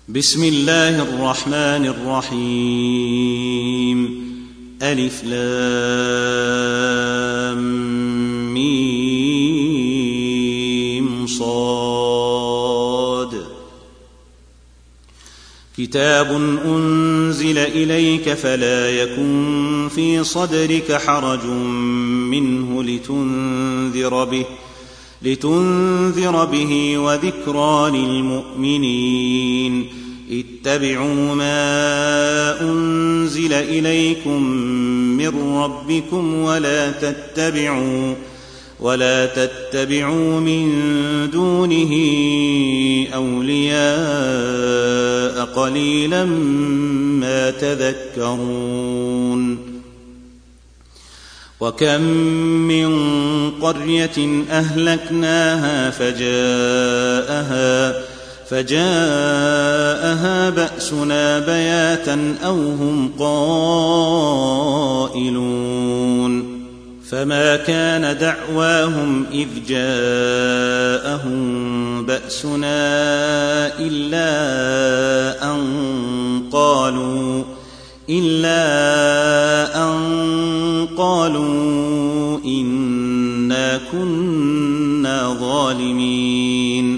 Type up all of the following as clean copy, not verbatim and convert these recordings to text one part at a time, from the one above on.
بسم الله الرحمن الرحيم. ألف لام ميم صاد. كتاب أنزل إليك فلا يكن في صدرك حرج منه لتنذر به وذكرى للمؤمنين. اتبعوا ما أنزل إليكم من ربكم ولا تتبعوا من دونه أولياء قليلا ما تذكرون. وكم من قرية أهلكناها فجاءها بأسنا بياتا أو هم قائلون. فما كان دعواهم إذ جاءهم بأسنا إلا أن قالوا إنا كنا ظالمين.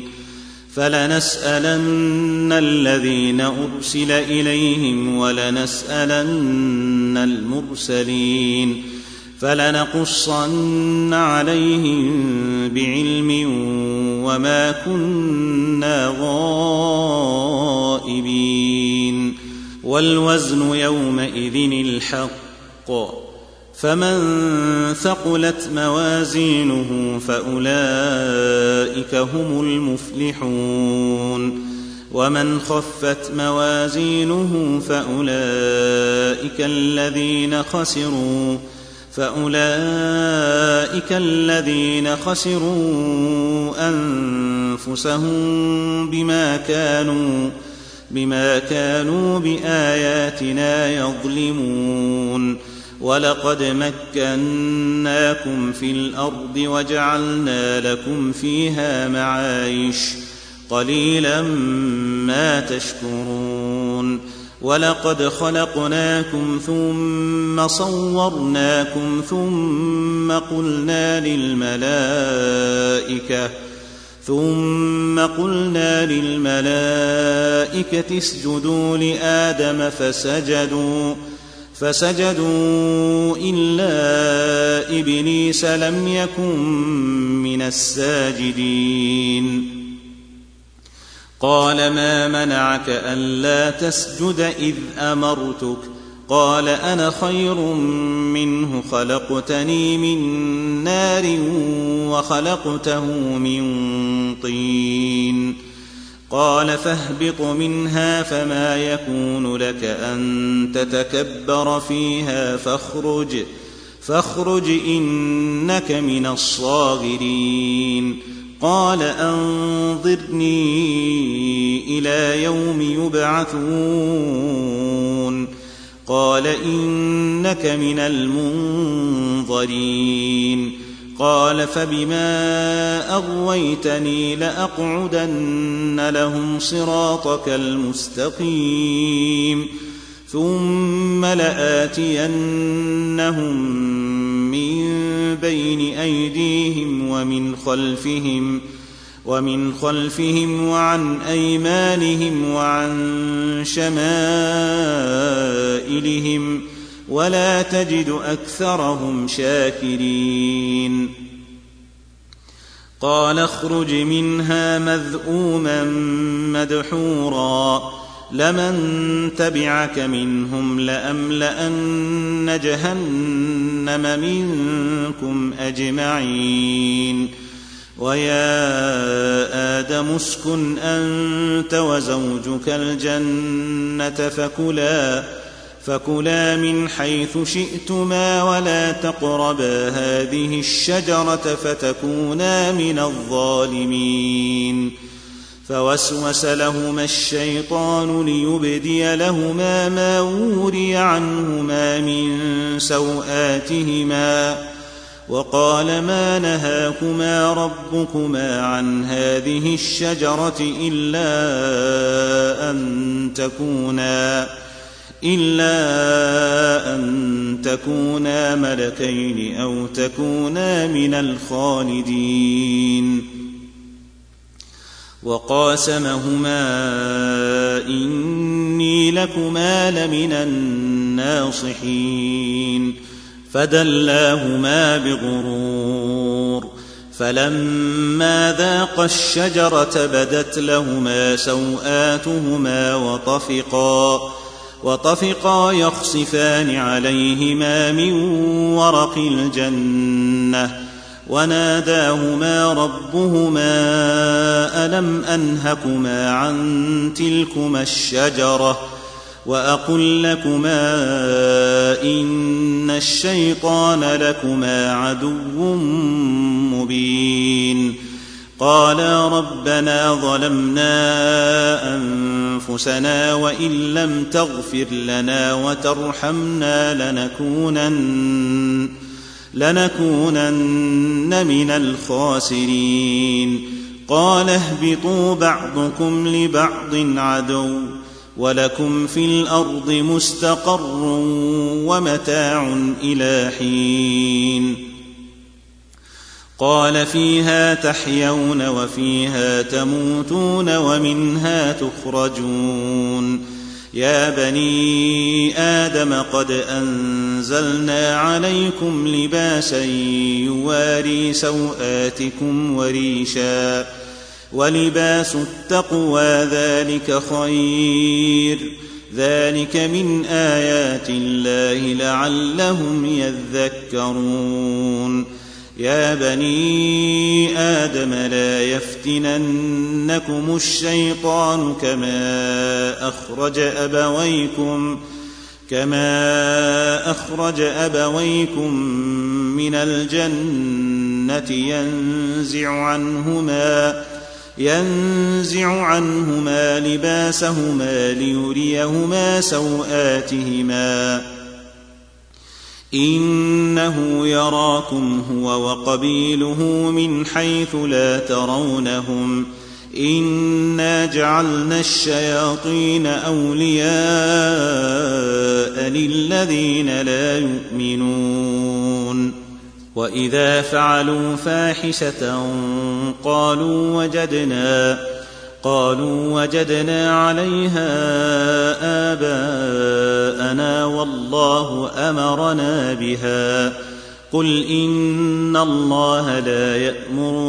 فلنسألن الذين أرسل إليهم ولنسألن المرسلين. فلنقصن عليهم بعلم وما كنا غائبين. والوزن يومئذ الحق. فمن ثقلت موازينه فأولئك هم المفلحون. ومن خفت موازينه فأولئك الذين خسروا أنفسهم بما كانوا بآياتنا يظلمون. ولقد مكناكم في الأرض وجعلنا لكم فيها معايش قليلا ما تشكرون. ولقد خلقناكم ثم صورناكم ثم قلنا للملائكة اسجدوا لآدم فسجدوا إلا إبليس لم يكن من الساجدين. قال ما منعك ألا تسجد إذ أمرتك؟ قال أنا خير منه خلقتني من نار وخلقته من طين. قال فاهبط منها فما يكون لك أن تتكبر فيها فاخرج إنك من الصاغرين. قال أنظرني إلى يوم يبعثون. قال إنك من المنظرين. قال فبما أغويتني لأقعدن لهم صراطك المستقيم ثم لآتينهم من بين أيديهم ومن خلفهم وعن أيمانهم وعن شمائلهم ولا تجد أكثرهم شاكرين. قال اخرج منها مذءوما مدحورا لمن تبعك منهم لأملأن جهنم منكم أجمعين. ويا آدم اسكن أنت وزوجك الجنة فكلا من حيث شئتما ولا تقربا هذه الشجرة فتكونا من الظالمين. فوسوس لهما الشيطان ليبدي لهما ما وري عنهما من سوآتهما وقال ما نهاكما ربكما عن هذه الشجرة إلا أن تكونا ملكين أو تكونا من الخالدين. وقاسمهما إني لكما لمن الناصحين فدلاهما بغرور فلما ذاقا الشجرة بدت لهما سوآتهما وطفقا يخصفان عليهما من ورق الجنة وناداهما ربهما ألم أنهكما عن تلكما الشجرة وأقل لكما إن الشيطان لكما عدو مبين. قالا ربنا ظلمنا أنفسنا وإن لم تغفر لنا وترحمنا لنكونن من الخاسرين. قال اهبطوا بعضكم لبعض عدو ولكم في الأرض مستقر ومتاع إلى حين. قال فيها تحيون وفيها تموتون ومنها تخرجون. يا بني آدم قد أنزلنا عليكم لباسا يواري سوآتكم وريشا ولباس التقوى ذلك خير ذلك من آيات الله لعلهم يذكرون. يا بني آدم لا يفتننكم الشيطان كما أخرج أبويكم من الجنة ينزع عنهما لباسهما ليريهما سوآتهما إنه يراكم هو وقبيله من حيث لا ترونهم إنا جعلنا الشياطين أولياء للذين لا يؤمنون. وإذا فعلوا فاحشة قالوا وجدنا عليها آباءنا والله أمرنا بها قل إن الله لا يأمر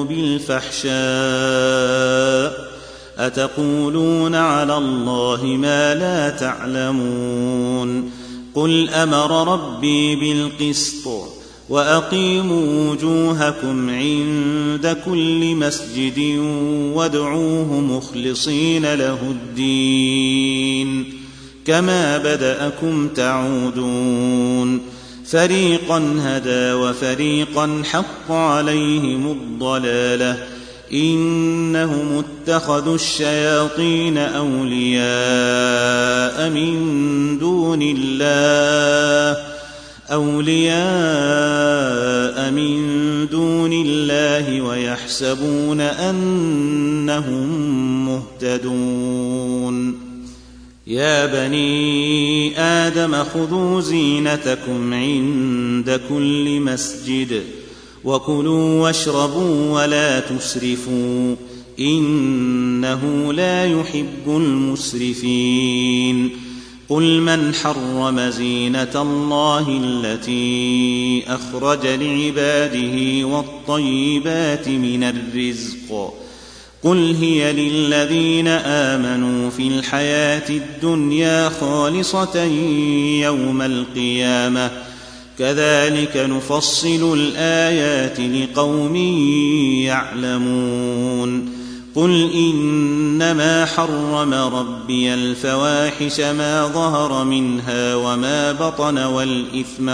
بالفحشاء أتقولون على الله ما لا تعلمون. قل أمر ربي بالقسط وأقيموا وجوهكم عند كل مسجد وادعوه مخلصين له الدين كما بدأكم تعودون. فريقا هدى وفريقا حق عليهم الضلالة إنهم اتخذوا الشياطين أولياء من دون الله ويحسبون أنهم مهتدون. يا بني آدم خذوا زينتكم عند كل مسجد وكلوا واشربوا ولا تسرفوا إنه لا يحب المسرفين. قل من حرم زينة الله التي أخرج لعباده والطيبات من الرزق قل هي للذين آمنوا في الحياة الدنيا خالصة يوم القيامة كذلك نفصل الآيات لقوم يعلمون. قل إنما حرم ربي الفواحش ما ظهر منها وما بطن والإثم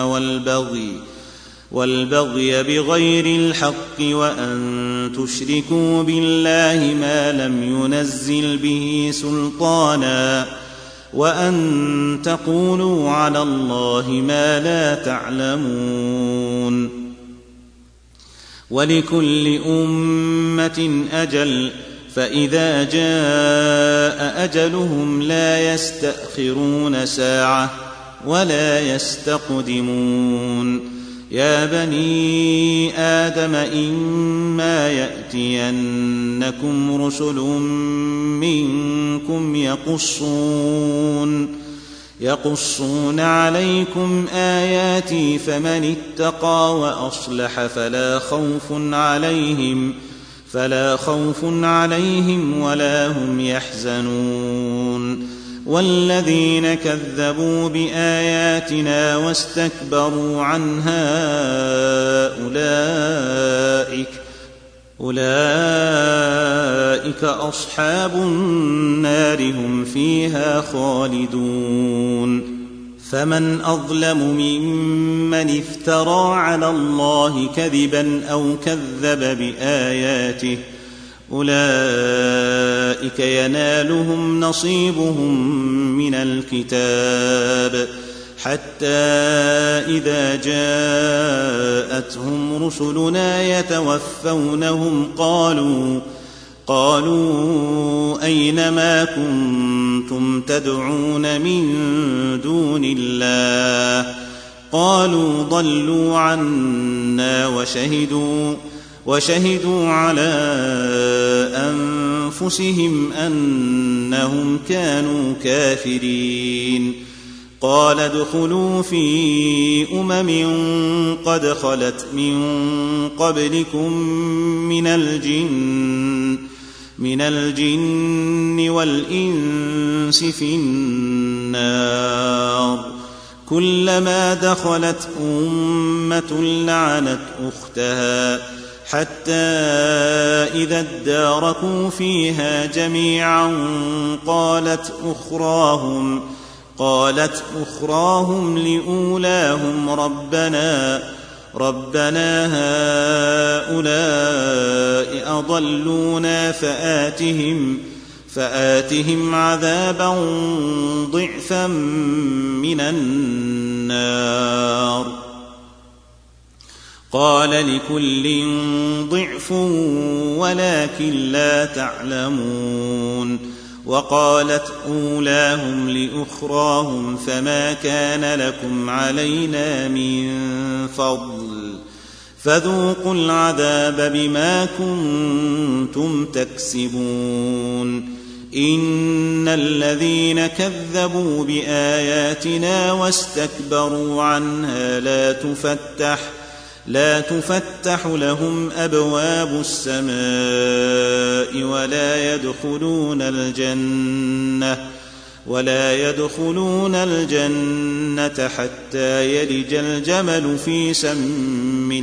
والبغي بغير الحق وأن تشركوا بالله ما لم ينزل به سلطانا وأن تقولوا على الله ما لا تعلمون. ولكل أمة أجل فإذا جاء أجلهم لا يستأخرون ساعة ولا يستقدمون يا بني آدم إما يأتينكم رسل منكم يقصون عليكم آياتي فمن اتقى وأصلح فلا خوف عليهم ولا هم يحزنون والذين كذبوا بآياتنا واستكبروا عنها أولئك أصحاب النار هم فيها خالدون فمن أظلم ممن افترى على الله كذبا أو كذب بآياته أولئك ينالهم نصيبهم من الكتاب حتى إذا جاءتهم رسلنا يتوفونهم قالوا أين ما كنتم تدعون من دون الله قالوا ضلوا عنا وشهدوا على أنفسهم أنهم كانوا كافرين قال ادخلوا في قد خلت من قبلكم من الجن والإنس في النار كلما دخلت أمة لعنت أختها حتى إذا اداركوا فيها جميعا قالت أخراهم لأولاهم ربنا هؤلاء أضلونا فآتهم عذابا ضعفا من النار قال لكل ضعف ولكن لا تعلمون وقالت أولاهم لأخراهم فما كان لكم علينا من فضل فذوقوا العذاب بما كنتم تكسبون إن الذين كذبوا بآياتنا واستكبروا عنها لا تفتح لهم أبواب السماء ولا يدخلون الجنة حتى يلج الجمل في سم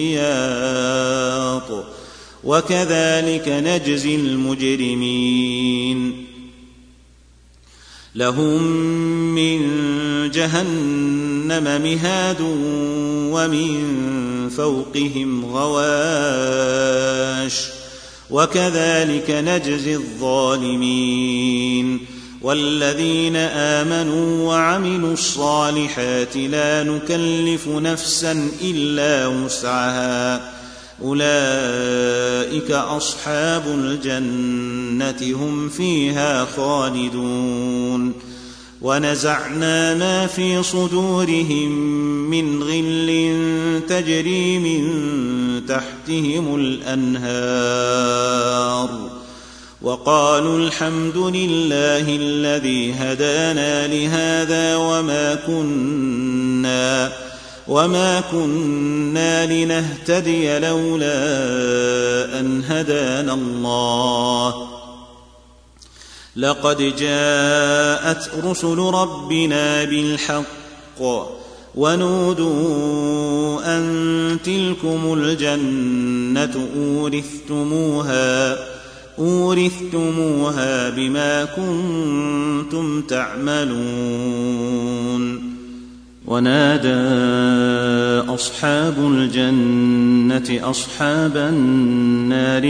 الخياط وكذلك نجزي المجرمين لهم من جهنم مهاد ومن فوقهم غواش وكذلك نجزي الظالمين والذين آمنوا وعملوا الصالحات لا نكلف نفسا إلا وسعها أولئك أصحاب الجنة هم فيها خالدون ونزعنا ما في صدورهم من غل تجري من تحتهم الأنهار وقالوا الحمد لله الذي هدانا لهذا وما كنا لنهتدي لولا أن هدانا الله لقد جاءت رسل ربنا بالحق ونودوا أن تلكم الجنة أورثتموها بما كنتم تعملون ونادى أصحاب الجنة أصحاب النار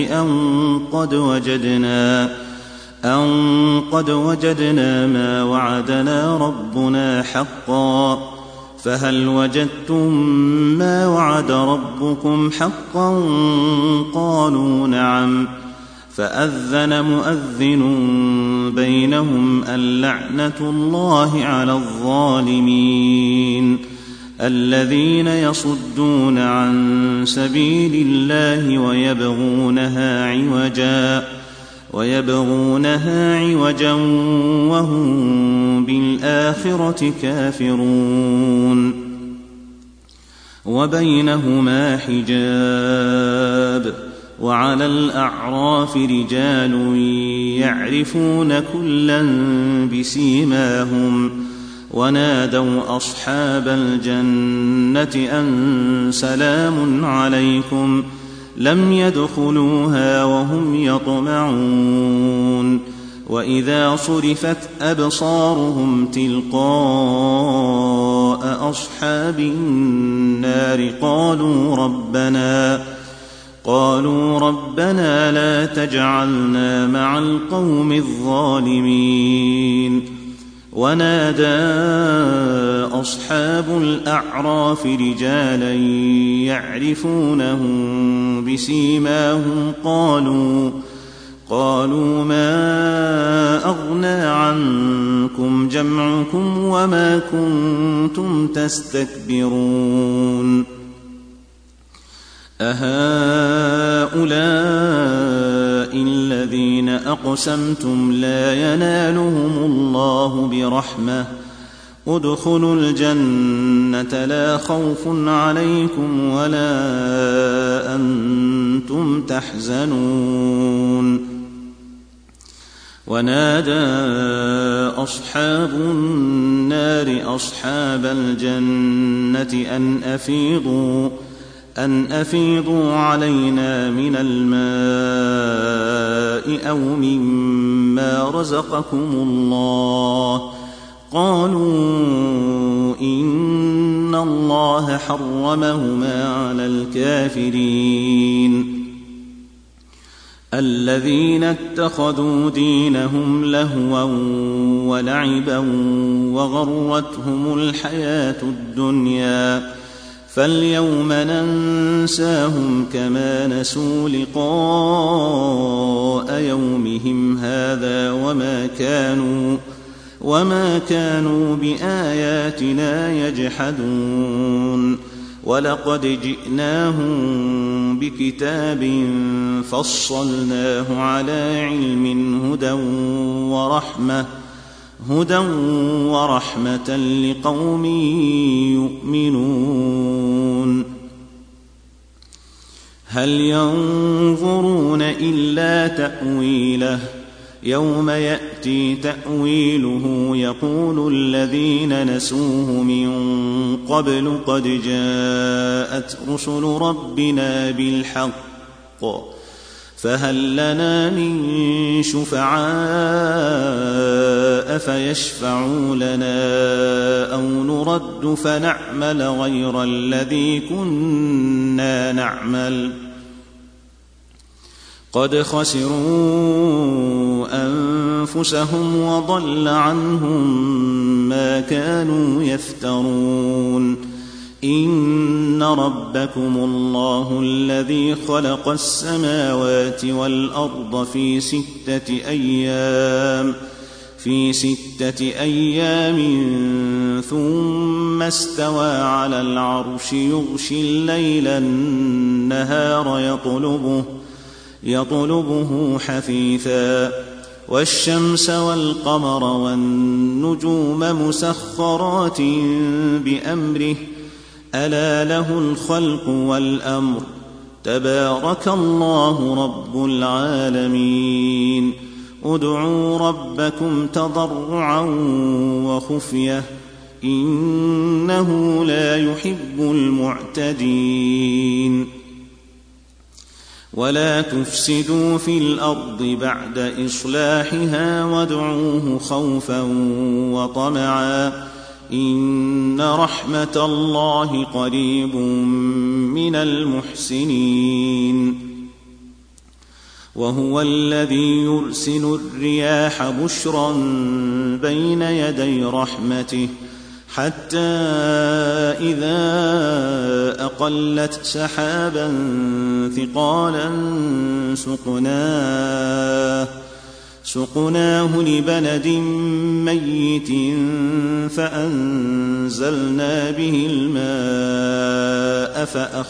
أن قد وجدنا ما وعدنا ربنا حقا فهل وجدتم ما وعد ربكم حقا؟ قالوا نعم. فأذن مؤذن بينهم اللعنة الله على الظالمين الذين يصدون عن سبيل الله ويبغونها عوجا وهم بالآخرة كافرون. وبينهما حجاب. وعلى الأعراف رجال يعرفون كلا بسيماهم ونادوا أصحاب الجنة أن سلام عليكم لم يدخلوها وهم يطمعون. وإذا صرفت أبصارهم تلقاء أصحاب النار قالوا ربنا لا تجعلنا مع القوم الظالمين. ونادى أصحاب الأعراف رجالا يعرفونهم بسيماهم قالوا ما أغنى عنكم جمعكم وما كنتم تستكبرون أهؤلاء الذين أقسمتم لا ينالهم الله برحمة ادخلوا الجنة لا خوف عليكم ولا أنتم تحزنون. ونادى أصحاب النار أصحاب الجنة أن أفيضوا علينا من الماء أو مما رزقكم الله. قالوا إن الله حرمهما على الكافرين الذين اتخذوا دينهم لهوا ولعبا وغرتهم الحياة الدنيا فاليوم ننساهم كما نسوا لقاء يومهم هذا وما كانوا بآياتنا يجحدون. ولقد جئناهم بكتاب فصلناه على علم هدى ورحمة لقوم يؤمنون. هل ينظرون إلا تأويله يوم يأتي تأويله يقول الذين نسوه من قبل قد جاءت رسل ربنا بالحق فهل لنا من شفعاء فيشفعوا لنا أو نرد فنعمل غير الذي كنا نعمل قد خسروا أنفسهم وضل عنهم ما كانوا يفترون. إن ربكم الله الذي خلق السماوات والأرض في 6 أيام ثم استوى على العرش يغشي الليل النهار يطلبه حثيثا والشمس والقمر والنجوم مسخرات بأمره ألا له الخلق والأمر تبارك الله رب العالمين. ادعوا ربكم تضرعا وخفية إنه لا يحب المعتدين. ولا تفسدوا في الأرض بعد إصلاحها وادعوه خوفا وطمعا إن رحمة الله قريب من المحسنين. وهو الذي يرسل الرياح بشرا بين يدي رحمته حتى إذا أقلت سحابا ثقالا سقناه لبلد ميت فأنزلنا به الماء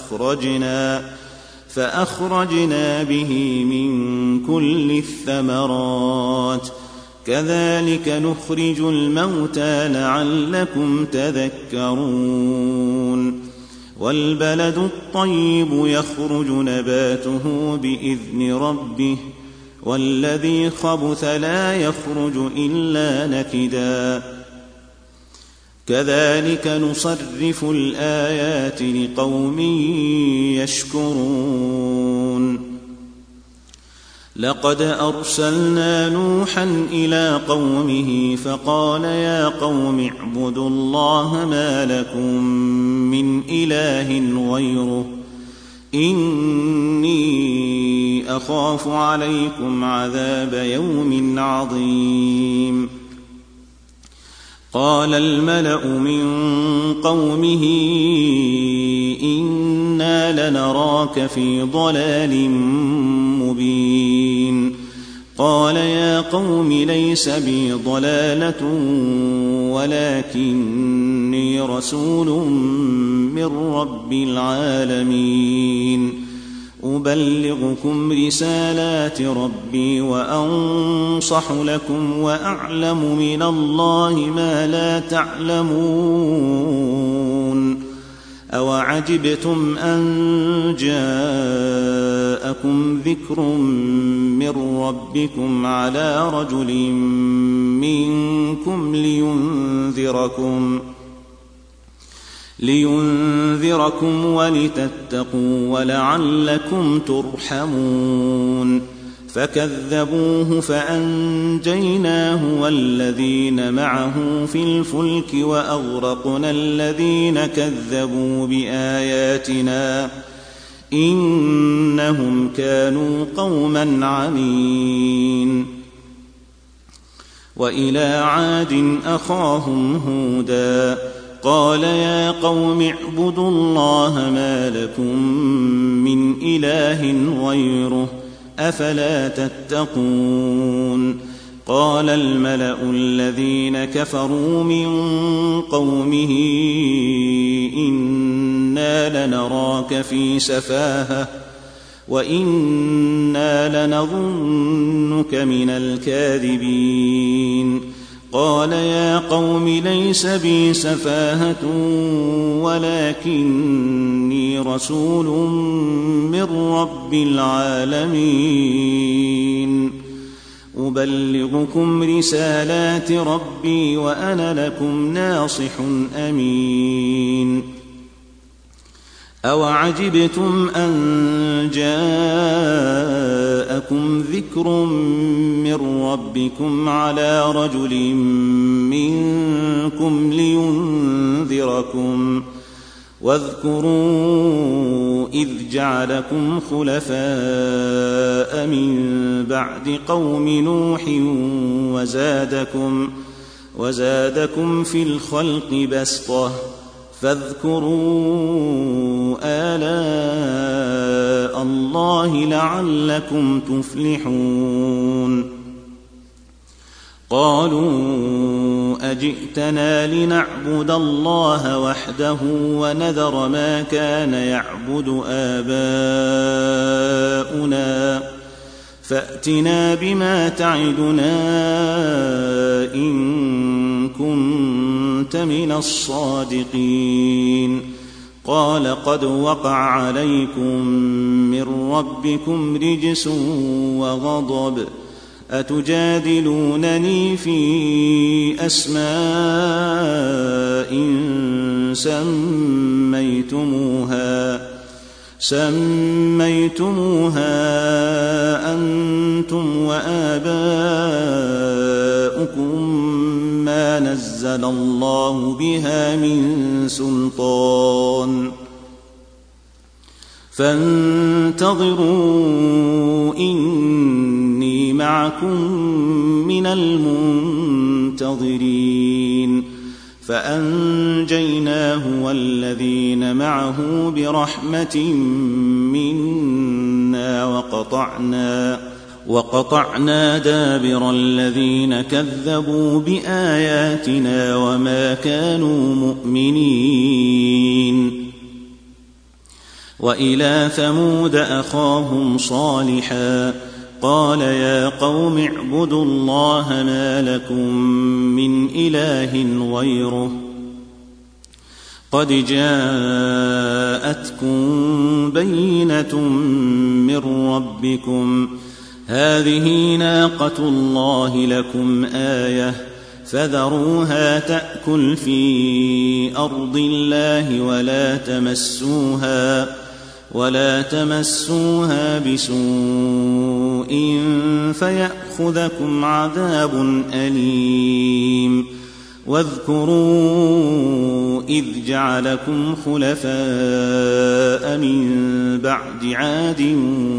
فأخرجنا به من كل الثمرات كذلك نخرج الموتى لعلكم تذكرون والبلد الطيب يخرج نباته بإذن ربه والذي خبث لا يخرج إلا نكدا كذلك نصرف الآيات لقوم يشكرون لقد أرسلنا نوحا إلى قومه فقال يا قوم اعبدوا الله ما لكم من إله غيره إني أخاف عليكم عذاب يوم عظيم قال الملأ من قومه إنا لنراك في ضلال مبين قال يا قوم ليس بي ضلالة ولكني رسول من رب العالمين أبلغكم رسالات ربي وأنصح لكم وأعلم من الله ما لا تعلمون أوعجبتم أن جاءكم ذكر من ربكم على رجل منكم لينذركم ولتتقوا ولعلكم ترحمون فكذبوه فأنجيناه والذين معه في الفلك وأغرقنا الذين كذبوا بآياتنا إنهم كانوا قوما عمين وإلى عاد أخاهم هودا قال يا قوم اعبدوا الله ما لكم من إله غيره أفلا تتقون قال الملأ الذين كفروا من قومه إنا لنراك في سفاهة وإنا لنظنك من الكاذبين قال يا قوم ليس بي سفاهة ولكني رسول من رب العالمين أبلغكم رسالات ربي وأنا لكم ناصح أمين أوعجبتم أن جاءكم ذكر من ربكم على رجل منكم لينذركم واذكروا إذ جعلكم خلفاء من بعد قوم نوح وزادكم في الخلق بسطة فاذكروا آلاء الله لعلكم تفلحون قالوا أجئتنا لنعبد الله وحده ونذر ما كان يعبد آباؤنا فأتنا بما تعدنا إن كنت من الصادقين قال قد وقع عليكم من ربكم رجس وغضب أتجادلونني في أسماء سميتموها أنتم وآباؤكم ما نزل الله بها من سلطان فانتظروا إني معكم من المنتظرين فأنجيناه والذين معه برحمة منا وقطعنا دابر الذين كذبوا بآياتنا وما كانوا مؤمنين. وإلى ثمود أخاهم صالحا قال يا قوم اعبدوا الله ما لكم من إله غيره قد جاءتكم بينة من ربكم هذه ناقة الله لكم آية فذروها تأكل في أرض الله ولا تمسوها بسوء فيأخذكم عذاب أليم. واذكروا إذ جعلكم خلفاء من بعد عاد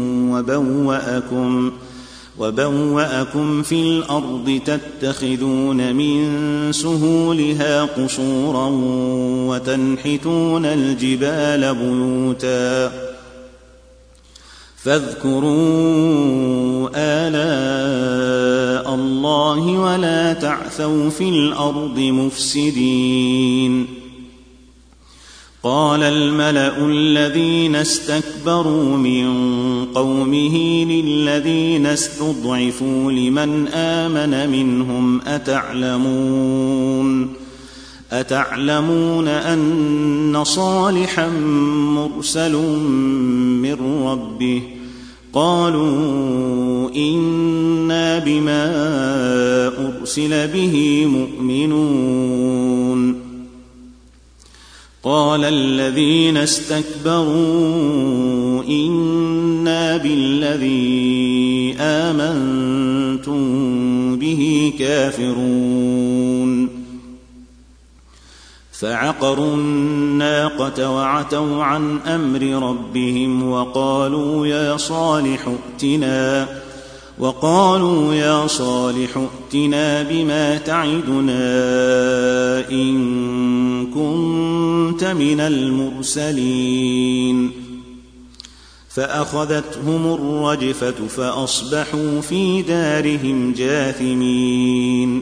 وبوأكم في الأرض تتخذون من سهولها قصورا وتنحتون الجبال بيوتا فاذكروا آلاء الله ولا تعثوا في الأرض مفسدين. قال الملأ الذين استكبروا من قومه للذين استضعفوا لمن آمن منهم أتعلمون أن صالحا مرسل من ربه قالوا إنا بما أرسل به مؤمنون. قال الذين استكبروا إنا بالذي آمنتم به كافرون. فعقروا الناقة وعتوا عن أمر ربهم وقالوا يا صالح ائتنا بما تعدنا إن كنت من المرسلين. فأخذتهم الرجفة فأصبحوا في دارهم جاثمين.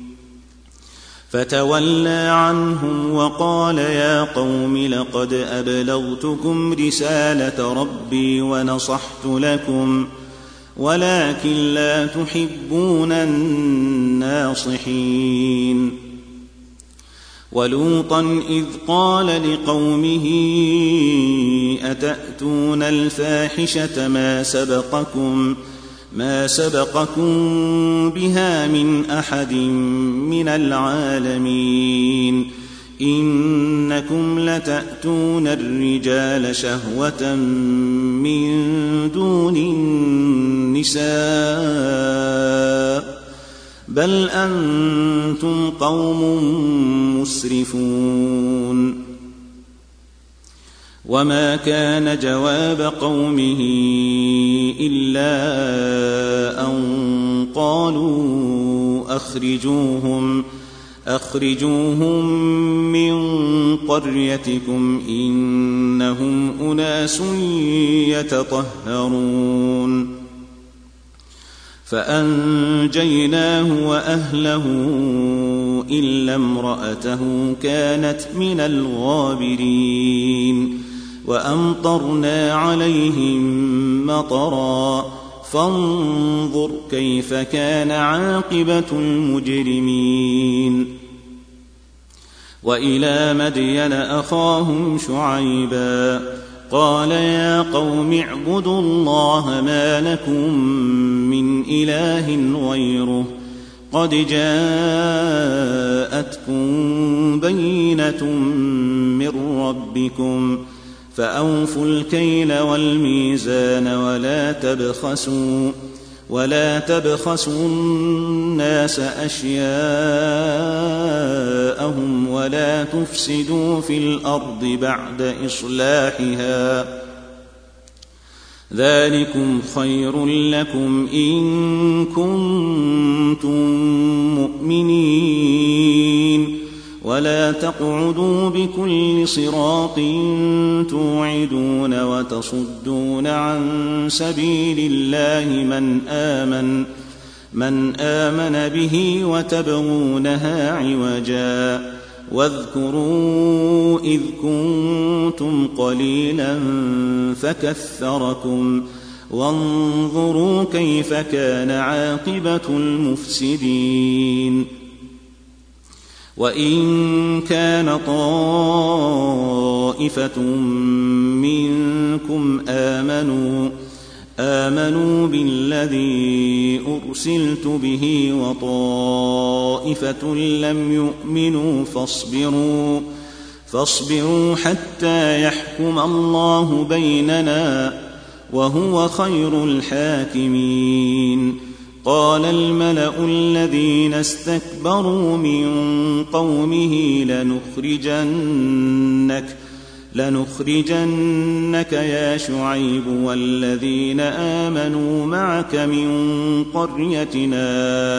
فتولى عنهم وقال يا قوم لقد أبلغتكم رسالة ربي ونصحت لكم ولكن لا تحبون الناصحين. ولوطا إذ قال لقومه أتأتون الفاحشة ما سبقكم بها من أحد من العالمين إنكم لتأتون الرجال شهوة من دون النساء بل أنتم قوم مسرفون. وما كان جواب قومه إلا أن قالوا أخرجوهم من قريتكم إنهم أناس يتطهرون. فأنجيناه وأهله إلا امرأته كانت من الغابرين. وأمطرنا عليهم مطرا فانظر كيف كان عاقبة المجرمين. وإلى مدين أخاهم شعيبا قال يا قوم اعبدوا الله ما لكم من إله غيره قد جاءتكم بينة من ربكم فأوفوا الكيل والميزان ولا تبخسوا الناس أشياءهم ولا تفسدوا في الأرض بعد إصلاحها ذلكم خير لكم إن كنتم مؤمنين. ولا تقعدوا بكل صراط توعدون وتصدون عن سبيل الله من آمن به وتبغونها عوجا واذكروا إذ كنتم قليلا فكثركم وانظروا كيف كان عاقبة المفسدين وإن كان طائفة منكم آمنوا بالذي أرسلت به وطائفة لم يؤمنوا فاصبروا حتى يحكم الله بيننا وهو خير الحاكمين قال الملأ الذين استكبروا من قومه لنخرجنك يا شعيب والذين آمنوا معك من قريتنا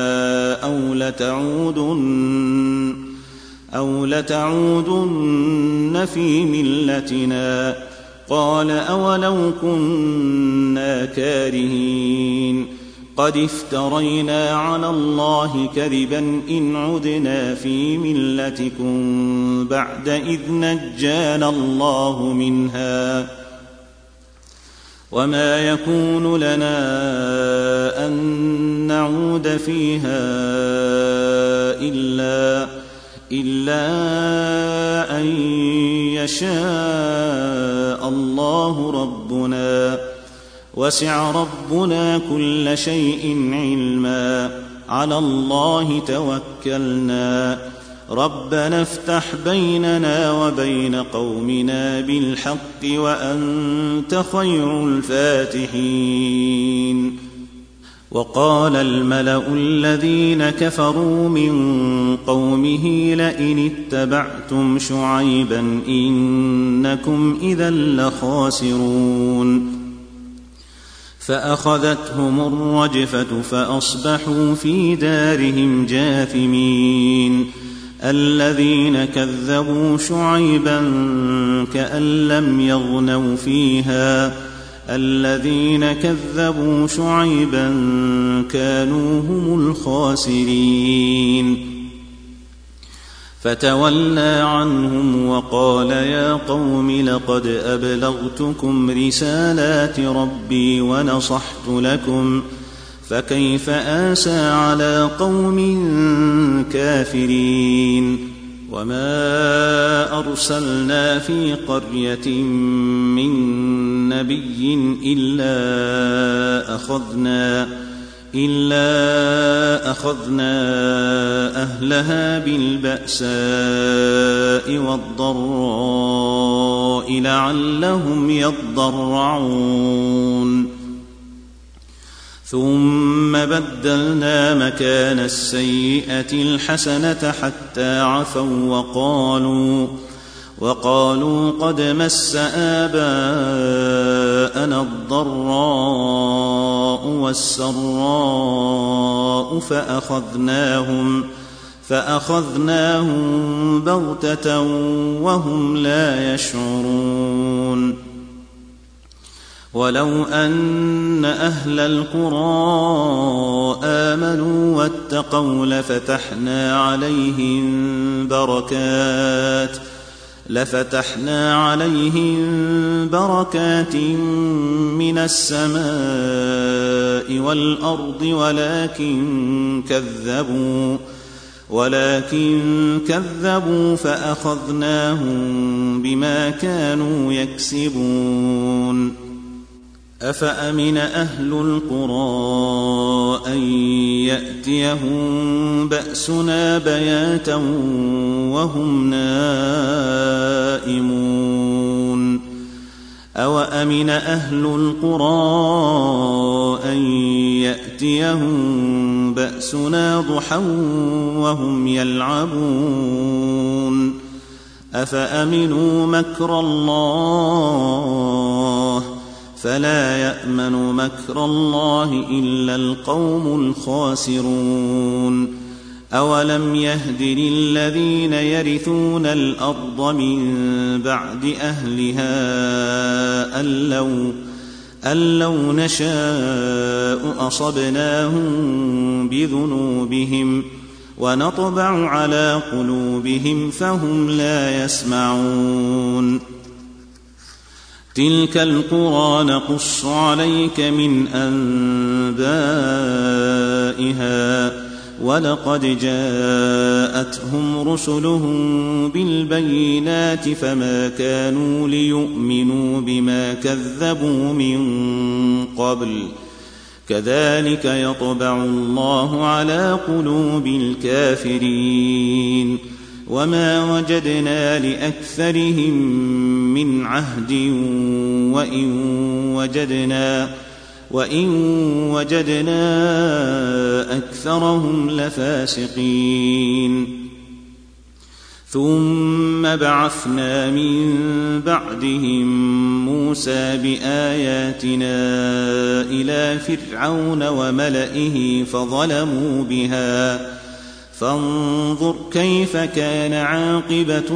أو لتعودن في ملتنا قال أولو كنا كارهين قد افترينا على الله كذبا إن عدنا في ملتكم بعد إذ نجانا الله منها وما يكون لنا أن نعود فيها إلا أن يشاء الله ربنا وسع ربنا كل شيء علما على الله توكلنا ربنا افتح بيننا وبين قومنا بالحق وأنت خير الفاتحين وقال الملأ الذين كفروا من قومه لئن اتبعتم شعيبا إنكم إذا لخاسرون فأخذتهم الرجفة فأصبحوا في دارهم جاثمين الذين كذبوا شعيبا كأن لم يغنوا فيها الذين كذبوا شعيبا كانوا هم الخاسرين فتولى عنهم وقال يا قوم لقد أبلغتكم رسالات ربي ونصحت لكم فكيف آسى على قوم كافرين وما أرسلنا في قرية من نبي إلا أخذنا أهلها بالبأساء والضراء لعلهم يضرعون ثم بدلنا مكان السيئة الحسنة حتى عفوا وقالوا قد مس آباءنا الضراء والسراء فأخذناهم بغتة وهم لا يشعرون ولو أن أهل القرى آمنوا واتقوا لفتحنا عليهم بركات من السماء والأرض ولكن كذبوا فأخذناهم بما كانوا يكسبون أفأمن أهل القرى أن يأتيهم بأسنا بياتا وهم نائمون أوأمن أهل القرى أن يأتيهم بأسنا ضحى وهم يلعبون أفأمنوا مكر الله فلا يأمن مكر الله إلا القوم الخاسرون أولم يهد للذين يرثون الأرض من بعد أهلها أن لو نشاء أصبناهم بذنوبهم ونطبع على قلوبهم فهم لا يسمعون تلك القرى نقص عليك من أنبائها ولقد جاءتهم رسلهم بالبينات فما كانوا ليؤمنوا بما كذبوا من قبل كذلك يطبع الله على قلوب الكافرين وما وجدنا لأكثرهم من عهد وإن وجدنا أكثرهم لفاسقين ثم بعثنا من بعدهم موسى بآياتنا إلى فرعون وملئه فظلموا بها فانظر كيف كان عاقبة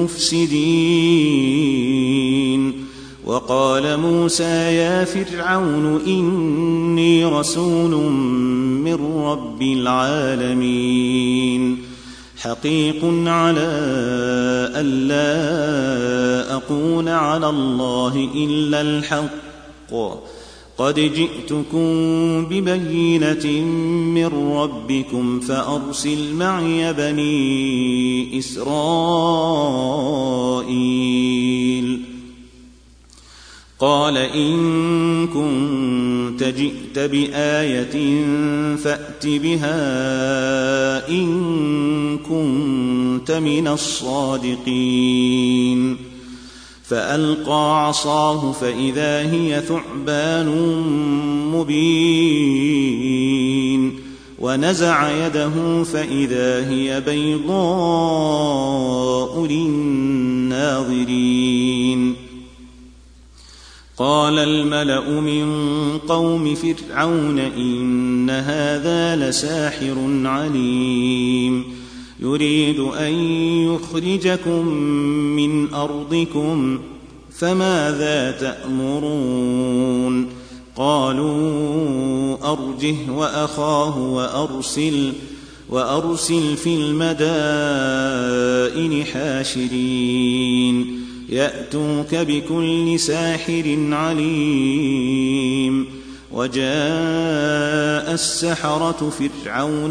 المفسدين وقال موسى يا فرعون إني رسول من رب العالمين حقيق على ألا أقول على الله إلا الحق قد جئتكم ببينة من ربكم فأرسل معي بني إسرائيل قال إن كنت جئت بآية فأت بها إن كنت من الصادقين فألقى عصاه فإذا هي ثعبان مبين ونزع يده فإذا هي بيضاء للناظرين قال الملأ من قوم فرعون إن هذا لساحر عليم يريد أن يخرجكم من أرضكم فماذا تأمرون قالوا أرجه وأخاه وأرسل في المدائن حاشرين يأتوك بكل ساحر عليم وجاء السحرة فرعون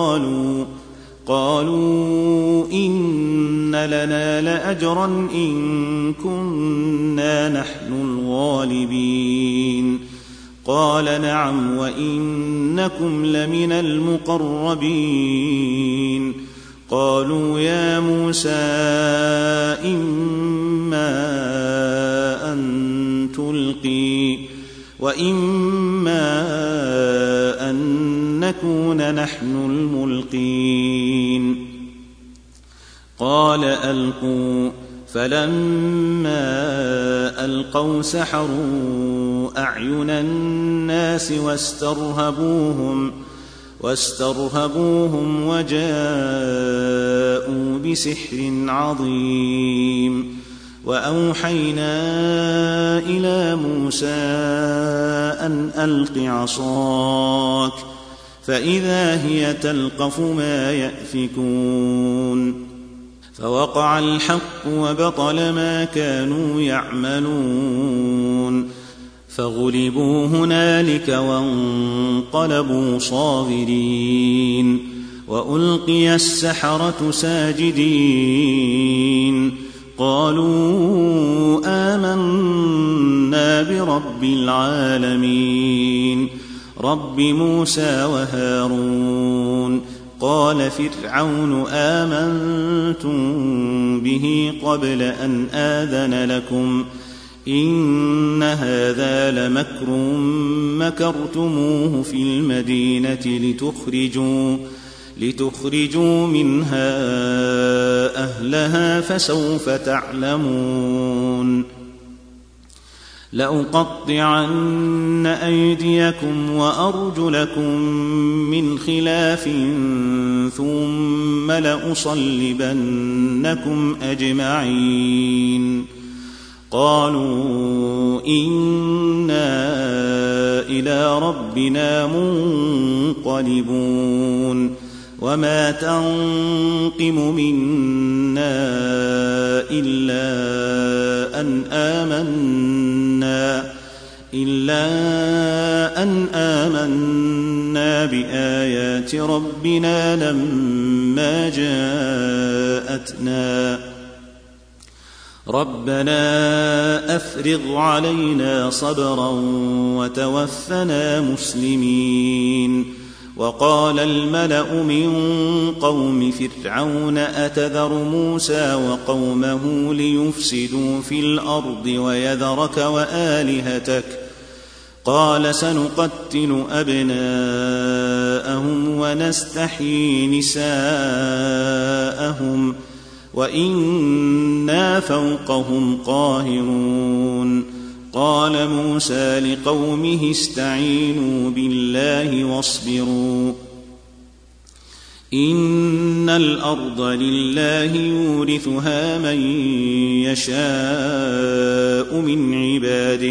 قالوا إن لنا لأجرا إن كنا نحن الغالبين قال نعم وإنكم لمن المقربين قالوا يا موسى إما أن تلقي وإما أن نكون نحن الملقين قال ألقوا فلما ألقوا سحروا أعين الناس واسترهبوهم وجاءوا بسحر عظيم وأوحينا إلى موسى أن ألق عصاك فإذا هي تلقف ما يأفكون فوقع الحق وبطل ما كانوا يعملون فغلبوا هنالك وانقلبوا صاغرين وألقي السحرة ساجدين قالوا آمنا برب العالمين رب موسى وهارون قال فرعون آمنتم به قبل أن آذن لكم إن هذا لمكر مكرتموه في المدينة لتخرجوا منها أهلها فسوف تعلمون لأقطعن أيديكم وأرجلكم من خلاف ثم لأصلبنكم أجمعين. قالوا إنا إلى ربنا منقلبون. وما تنقم منا إلا أن آمنا بآيات ربنا لما جاءتنا. ربنا أفرغ علينا صبرا وتوفنا مسلمين. وقال الملأ من قوم فرعون أتذر موسى وقومه ليفسدوا في الأرض ويذرك وآلهتك؟ قال سنقتل أبناءهم ونستحيي نساءهم وإنا فوقهم قاهرون. قال موسى لقومه استعينوا بالله واصبروا إن الأرض لله يورثها من يشاء من عباده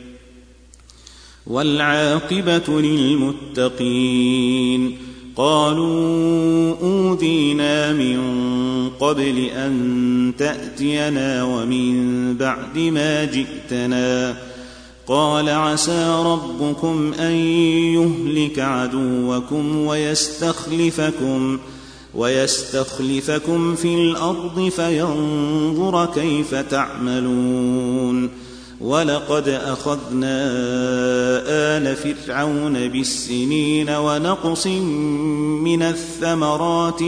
والعاقبة للمتقين. قالوا أوذينا من قبل أن تأتينا ومن بعد ما جئتنا. قال عسى ربكم أن يهلك عدوكم ويستخلفكم في الأرض فينظر كيف تعملون. ولقد أخذنا آل فرعون بالسنين ونقص من الثمرات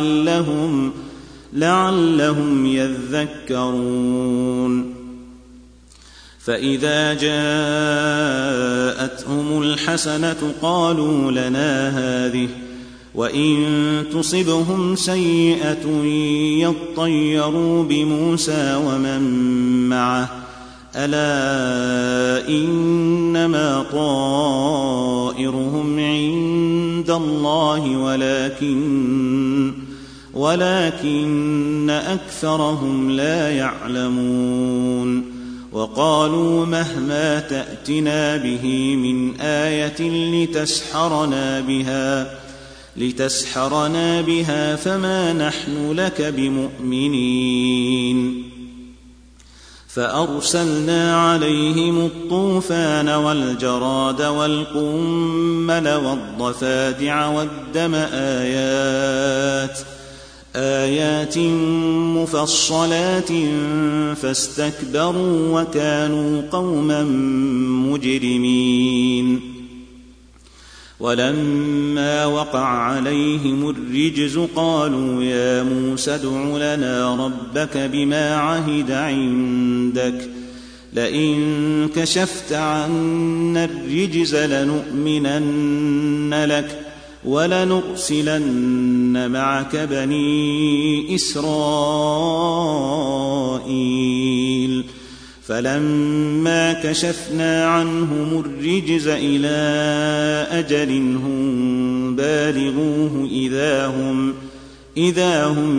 لعلهم يذكرون. فإذا جاءتهم الحسنة قالوا لنا هذه وإن تصبهم سيئة يطيروا بموسى ومن معه ألا إنما طائرهم عند الله ولكن أكثرهم لا يعلمون. وقالوا مهما تأتنا به من آية لتسحرنا بها فما نحن لك بمؤمنين. فأرسلنا عليهم الطوفان والجراد والقمل والضفادع والدم آيات مفصلات فاستكبروا وكانوا قوما مجرمين. ولما وقع عليهم الرجز قالوا يا موسى ادع لنا ربك بما عهد عندك لئن كشفت عنا الرجز لنؤمنن لك ولنرسلن معك بني إسرائيل. فلما كشفنا عنهم الرجز إلى أجل هم بالغوه إذا هم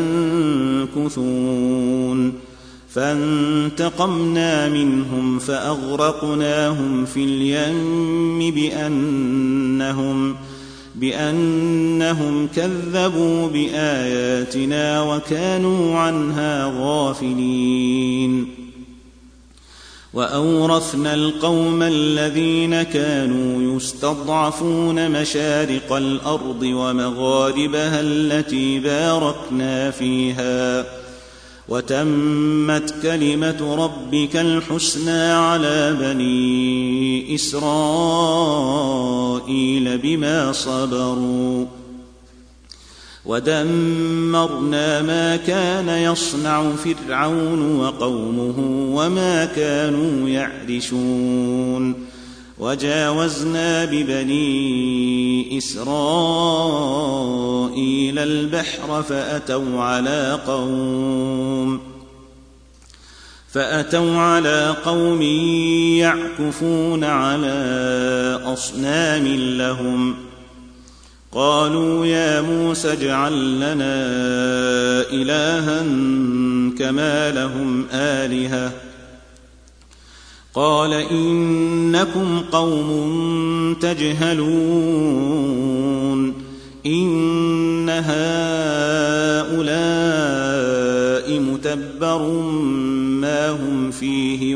ينكثون. فانتقمنا منهم فأغرقناهم في اليم بأنهم كذبوا بآياتنا وكانوا عنها غافلين. وأورثنا القوم الذين كانوا يستضعفون مشارق الأرض ومغاربها التي باركنا فيها وتمت كلمة ربك الحسنى على بني إسرائيل بما صبروا ودمرنا ما كان يصنع فرعون وقومه وما كانوا يعرشون. وجاوزنا ببني إسرائيل البحر فأتوا على قوم يعكفون على أصنام لهم قالوا يا موسى اجعل لنا إلها كما لهم آلهة قال إنكم قوم تجهلون إن هؤلاء متبر ما هم فيه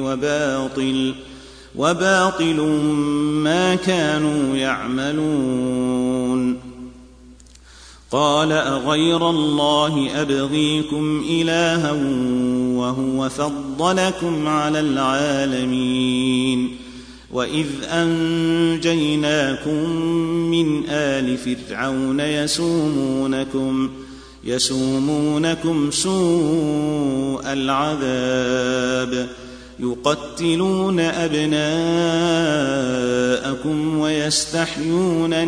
وباطل ما كانوا يعملون قال أغير الله أبغيكم إلها وهو فضلكم على العالمين وإذ أنجيناكم من آل فرعون يسومونكم سوء العذاب يقتلون أبناءكم ويستحيون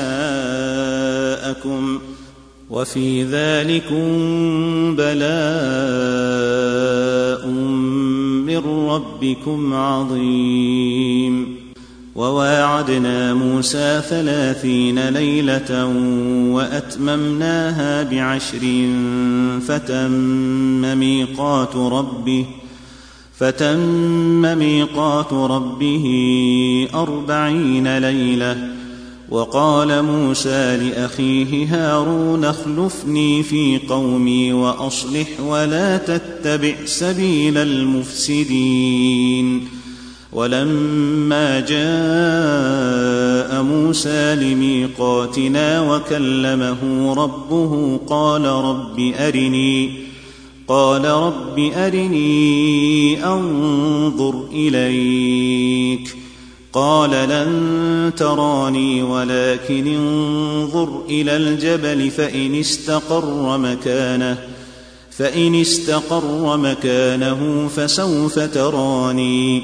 نساءكم وفي ذلكم بلاء من ربكم عظيم وواعدنا موسى 30 ليلة وأتممناها ب10 فتم ميقات ربه 40 ليلة وقال موسى لأخيه هارون اخلفني في قومي وأصلح ولا تتبع سبيل المفسدين ولما جاء موسى لميقاتنا وكلمه ربه قال رب أرني أنظر إليك قال لن تراني ولكن انظر إلى الجبل فإن استقر مكانه فسوف تراني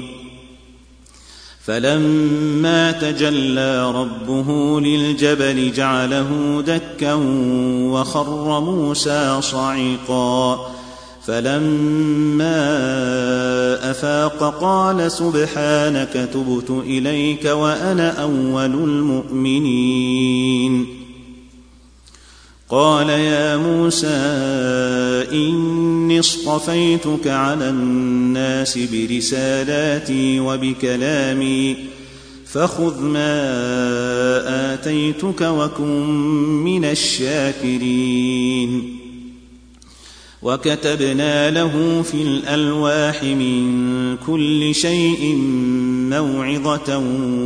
فلما تجلى ربه للجبل جعله دكا وخر موسى صعقا فلما أفاق قال سبحانك تبت إليك وأنا أول المؤمنين قال يا موسى إني اصطفيتك على الناس برسالاتي وبكلامي فخذ ما آتيتك وكن من الشاكرين وكتبنا له في الألواح من كل شيء موعظة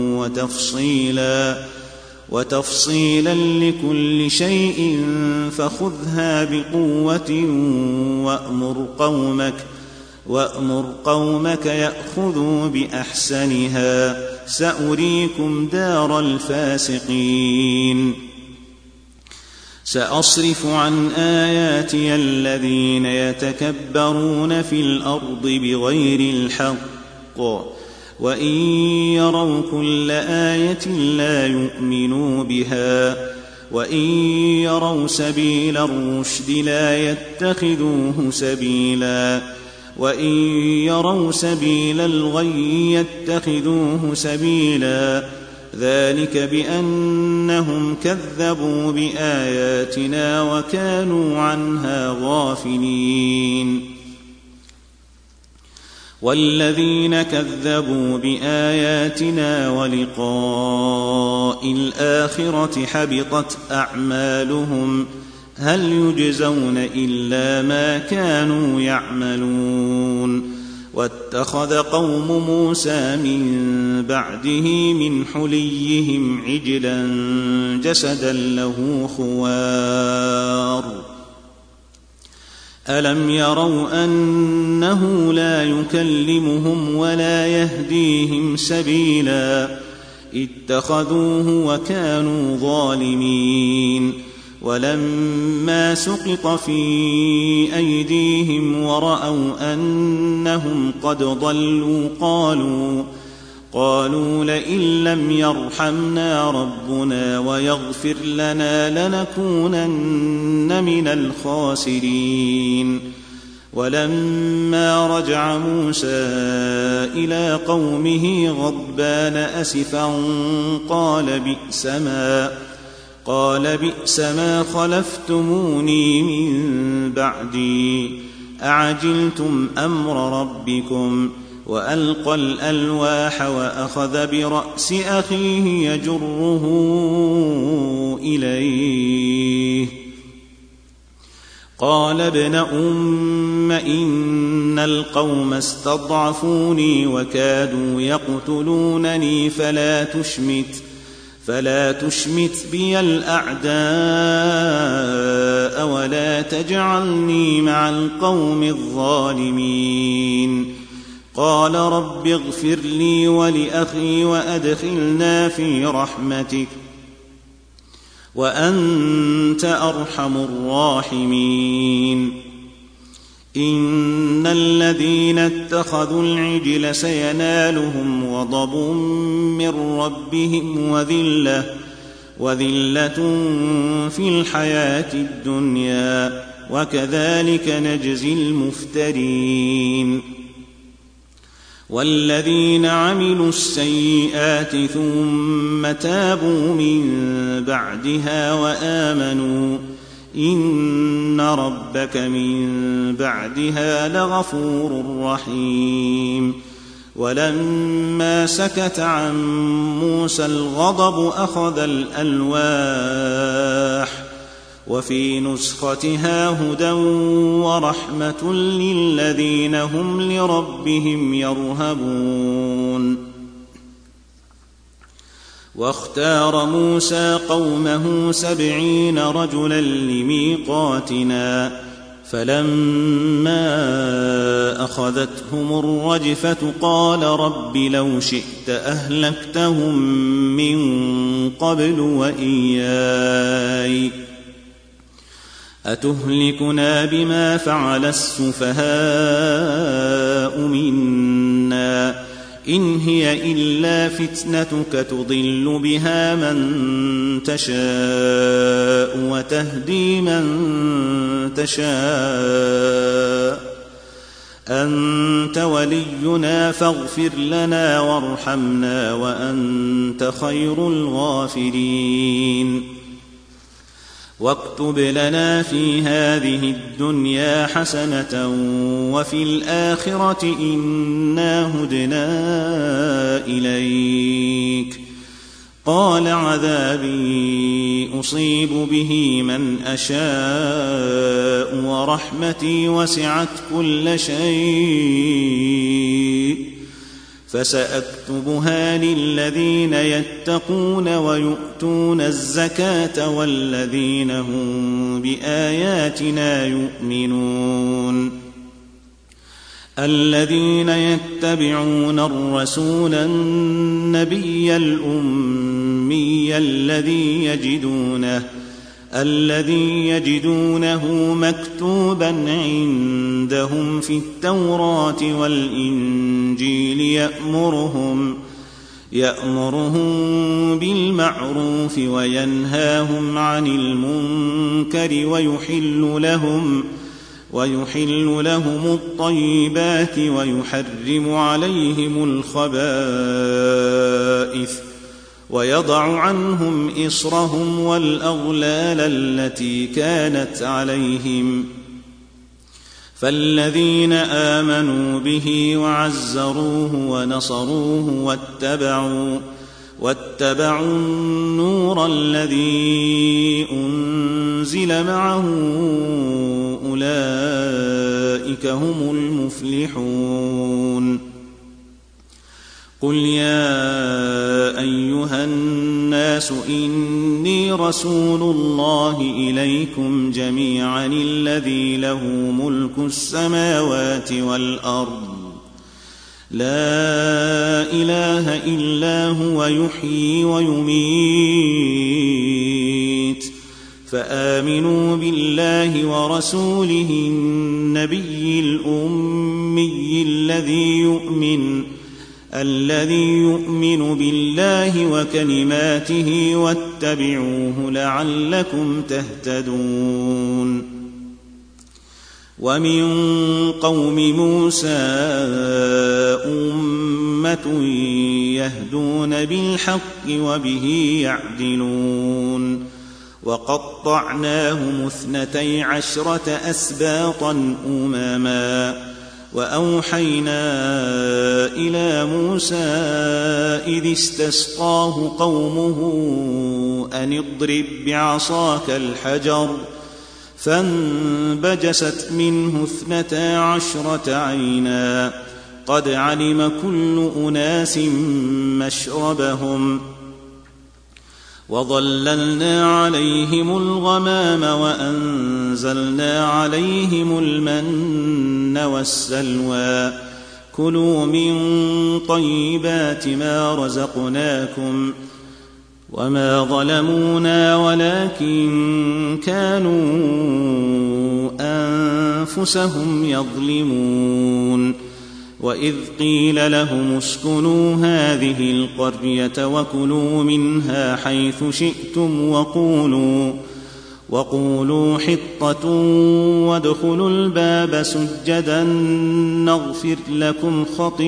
وتفصيلا لكل شيء فخذها بقوة وأمر قومك يأخذوا بأحسنها سأريكم دار الفاسقين سأصرف عن آياتي الذين يتكبرون في الأرض بغير الحق وإن يروا كل آية لا يؤمنوا بها وإن يروا سبيل الرشد لا يتخذوه سبيلا وإن يروا سبيل الغي يتخذوه سبيلا ذلك بأنهم كذبوا بآياتنا وكانوا عنها غافلين والذين كذبوا بآياتنا ولقاء الآخرة حبطت أعمالهم هل يجزون إلا ما كانوا يعملون واتخذ قوم موسى من بعده من حليهم عجلا جسدا له خوار ألم يروا أنه لا يكلمهم ولا يهديهم سبيلا اتخذوه وكانوا ظالمين ولما سقط في أيديهم ورأوا أنهم قد ضلوا قالوا لئن لم يرحمنا ربنا ويغفر لنا لنكونن من الخاسرين ولما رجع موسى إلى قومه غضبان أسفا قال بئس ما خلفتموني من بعدي أعجلتم أمر ربكم وألقى الألواح وأخذ برأس أخيه يجره إليه قال ابن أم إن القوم استضعفوني وكادوا يقتلونني فلا تشمت بي الأعداء ولا تجعلني مع القوم الظالمين قال رب اغفر لي ولأخي وأدخلنا في رحمتك وأنت أرحم الراحمين إن الذين اتخذوا العجل سينالهم غضب من ربهم وذلة في الحياة الدنيا وكذلك نجزي المفترين والذين عملوا السيئات ثم تابوا من بعدها وآمنوا إن ربك من بعدها لغفور رحيم ولما سكت عن موسى الغضب أخذ الألواح وفي نسختها هدى ورحمة للذين هم لربهم يرهبون واختار موسى قومه 70 رجلا لميقاتنا فلما أخذتهم الرجفة قال رب لو شئت أهلكتهم من قبل وإياي أتهلكنا بما فعل السفهاء منا إن هي إلا فتنتك تضل بها من تشاء وتهدي من تشاء أنت ولينا فاغفر لنا وارحمنا وأنت خير الغافرين واكتب لنا في هذه الدنيا حسنة وفي الآخرة إنا هدنا إليك قال عذابي أصيب به من أشاء ورحمتي وسعت كل شيء فسأكتبها للذين يتقون ويؤتون الزكاة والذين هم بآياتنا يؤمنون الذين يتبعون الرسول النبي الأمي الذي يجدونه مكتوبا عندهم في التوراة والإنجيل يأمرهم بالمعروف وينهاهم عن المنكر ويحل لهم الطيبات ويحرم عليهم الخبائث ويضع عنهم إصرهم والأغلال التي كانت عليهم فالذين آمنوا به وعزروه ونصروه واتبعوا النور الذي أنزل معه أولئك هم المفلحون قل يا أيها الناس إني رسول الله إليكم جميعا الذي له ملك السماوات والأرض لا إله إلا هو يحيي ويميت فآمنوا بالله ورسوله النبي الأمي الذي يؤمن بالله وكلماته واتبعوه لعلكم تهتدون ومن قوم موسى أمة يهدون بالحق وبه يعدلون وقطعناهم 12 أسباطا أمما وأوحينا إلى موسى إذ استسقاه قومه أن اضرب بعصاك الحجر فانبجست منه 12 عينا قد علم كل أناس مشربهم وظللنا عليهم الغمام وأنزلنا عليهم المن والسلوى كلوا من طيبات ما رزقناكم وما ظلمونا ولكن كانوا أنفسهم يظلمون وإذ قيل لهم اسكنوا هذه القرية وكلوا منها حيث شئتم وقولوا حطة وادخلوا الباب سجدا نغفر لكم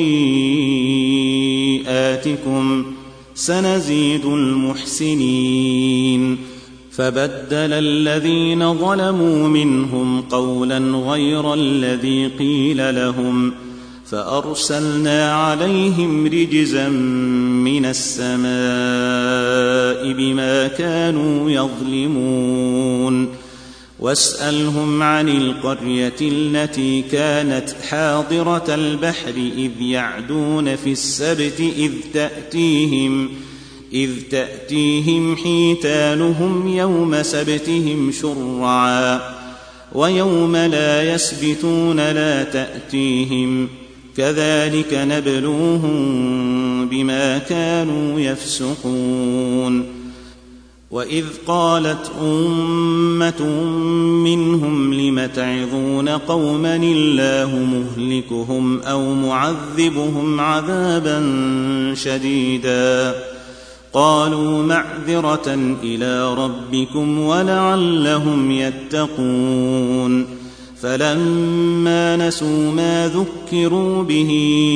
خطيئاتكم سنزيد المحسنين فبدل الذين ظلموا منهم قولا غير الذي قيل لهم فأرسلنا عليهم رجزا من السماء بما كانوا يظلمون واسألهم عن القرية التي كانت حاضرة البحر إذ يعدون في السبت إذ تأتيهم حيتانهم يوم سبتهم شرعا ويوم لا يسبتون لا تأتيهم كذلك نبلوهم بما كانوا يفسقون وإذ قالت أمة منهم لم تعظون قوما الله مهلكهم أو معذبهم عذابا شديدا قالوا معذرة إلى ربكم ولعلهم يتقون فلما نسوا ما ذكروا به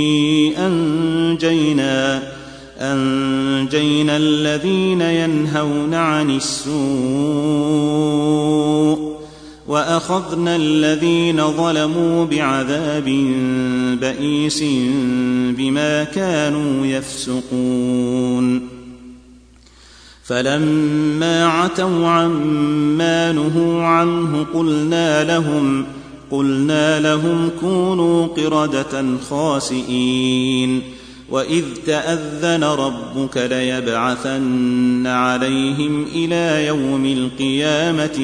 أنجينا الذين ينهون عن السوء وأخذنا الذين ظلموا بعذاب بئيس بما كانوا يفسقون فلما عتوا عما نهوا عنه قلنا لهم كونوا قردة خاسئين وإذ تأذن ربك ليبعثن عليهم إلى يوم القيامة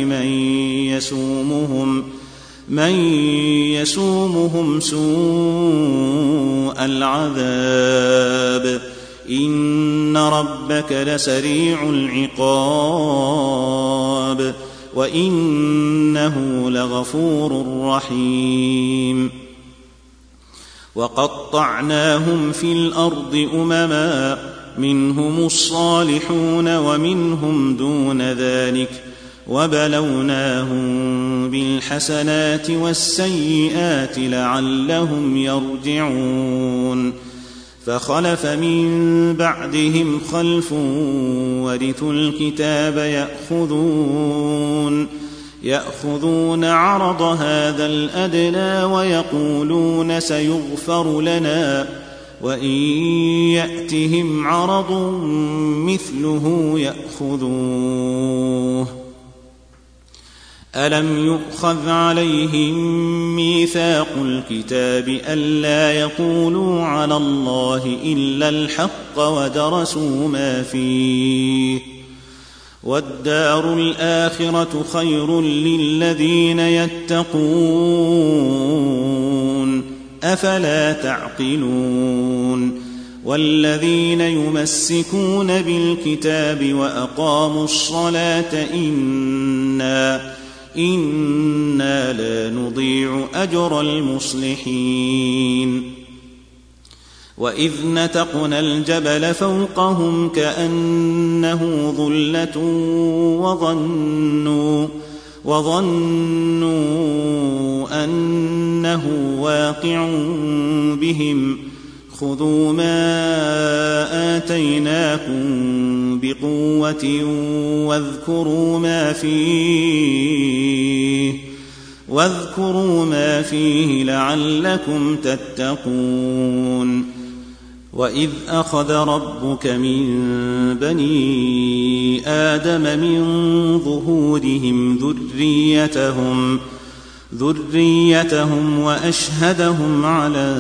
من يسومهم سوء العذاب إن ربك لسريع العقاب وإنه لغفور رحيم وقطعناهم في الأرض أمما منهم الصالحون ومنهم دون ذلك وبلوناهم بالحسنات والسيئات لعلهم يرجعون فخلف من بعدهم خلف ورثوا الكتاب يأخذون عرض هذا الأدنى ويقولون سيغفر لنا وإن يأتهم عرض مثله يأخذوه ألم يؤخذ عليهم ميثاق الكتاب ألا يقولوا على الله إلا الحق ودرسوا ما فيه والدار الآخرة خير للذين يتقون أفلا تعقلون والذين يمسكون بالكتاب وأقاموا الصلاة إنا لا نضيع أجر المصلحين وإذ نتقنا الجبل فوقهم كأنه ظلة وظنوا أنه واقع بهم خذوا ما آتيناكم بقوة واذكروا ما فيه لعلكم تتقون. وإذ أخذ ربك من بني آدم من ظهورهم ذريتهم وأشهدهم على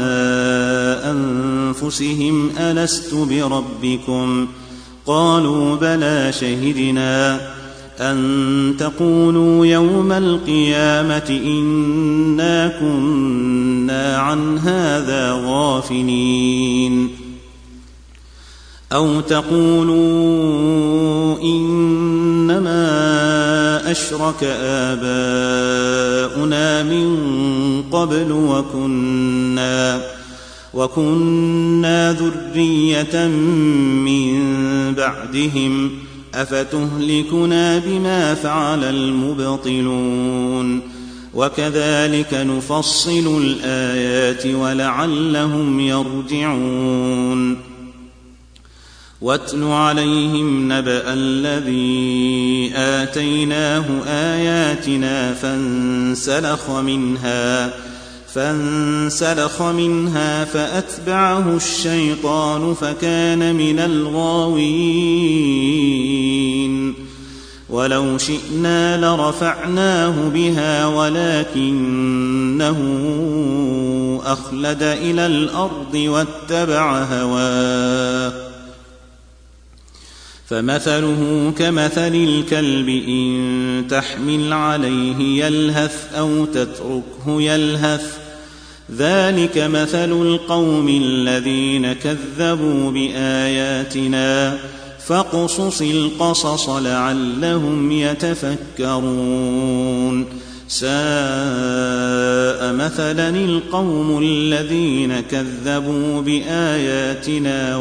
أنفسهم ألست بربكم قالوا بلى شهدنا أن تقولوا يوم القيامة إنا كنا عن هذا غافلين أو تقولوا إنما أشرك آباؤنا من قبل وكنا ذرية من بعدهم أفتهلكنا بما فعل المبطلون وكذلك نفصل الآيات ولعلهم يرجعون. واتل عليهم نبأ الذي آتيناه آياتنا فانسلخ منها فأتبعه الشيطان فكان من الغاوين ولو شئنا لرفعناه بها ولكنه أخلد إلى الأرض واتبع هواه فمثله كمثل الكلب إن تحمل عليه يلهث أو تتركه يلهث ذلك مثل القوم الذين كذبوا بآياتنا فاقصص القصص لعلهم يتفكرون. ساء مثلا القوم الذين كذبوا بآياتنا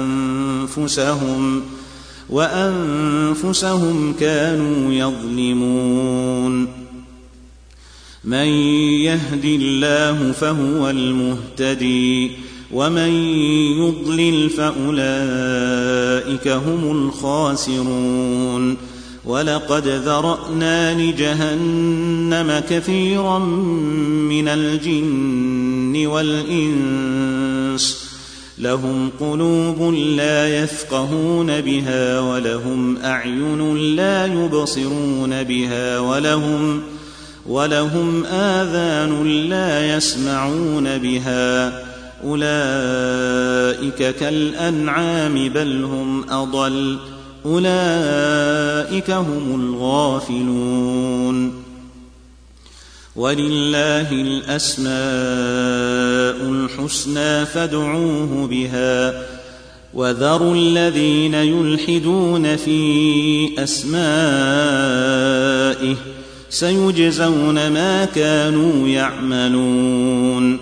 وأنفسهم كانوا يظلمون. من يهد الله فهو المهتدي ومن يضلل فأولئك هم الخاسرون. ولقد ذرأنا لجهنم كثيرا من الجن والإنس لهم قلوب لا يفقهون بها ولهم أعين لا يبصرون بها ولهم آذان لا يسمعون بها أولئك كالأنعام بل هم أضل أولئك هم الغافلون. ولله الأسماء الحسنى فادعوه بها وذروا الذين يلحدون في أسمائه سيجزون ما كانوا يعملون.